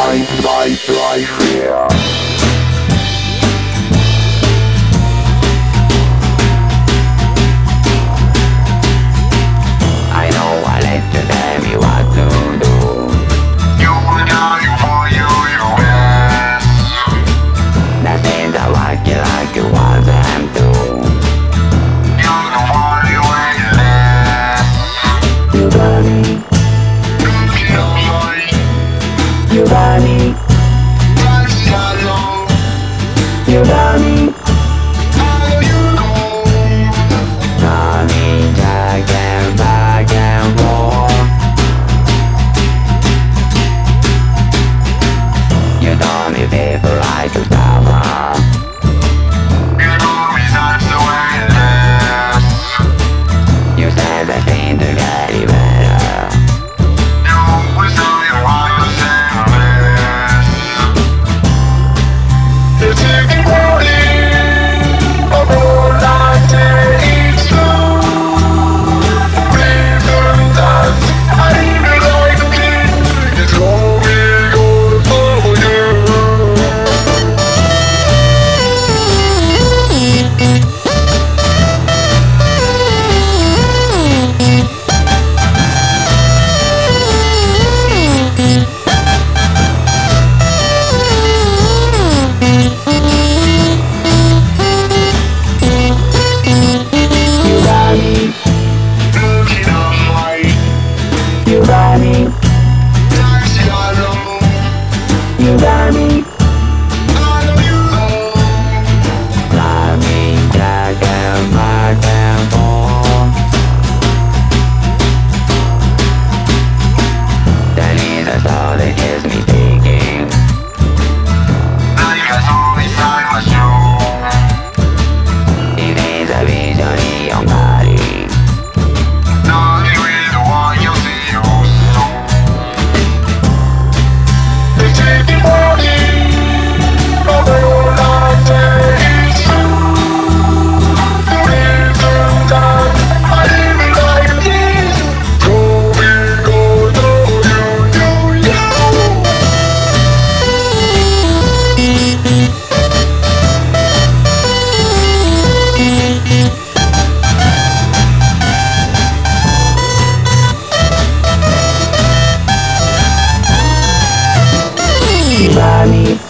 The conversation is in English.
right here. I know I let you tell me what to do. You for you best. That means I like you like you want them to. You don't want you when you left. You got me. You got me. You got me. Running back and forth. You told me people like to suffer. You told me that's the way it is. You said that things are getting better. You always tell you why you say this. You're taking a road like it's true. Reason that I didn't like it. You told me you're for you. You got me. You got me. Climbing back and forth. That is a thought that gets me thinking. Now you got all inside my soul. It is a vision in your body. You got me.